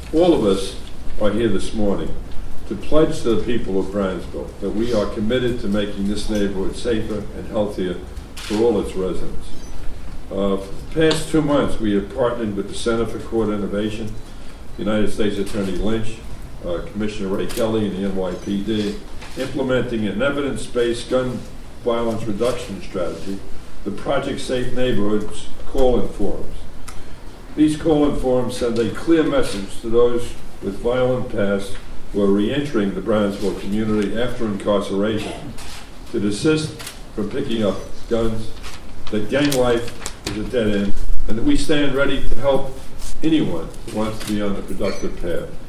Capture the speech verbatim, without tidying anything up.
all of us are here this morning to pledge to the people of Brownsville that we are committed to making this neighborhood safer and healthier for all its residents. Uh, for the past two months, we have partnered with the Center for Court Innovation, United States Attorney Lynch, uh, Commissioner Ray Kelly, and the N Y P D, implementing an evidence-based gun violence reduction strategy, the Project Safe Neighborhoods call-in forums. These call-in forums send a clear message to those with violent past who are re-entering the Brownsville community after incarceration to desist from picking up guns, that gang life is a dead end, and that we stand ready to help anyone who wants to be on a productive path.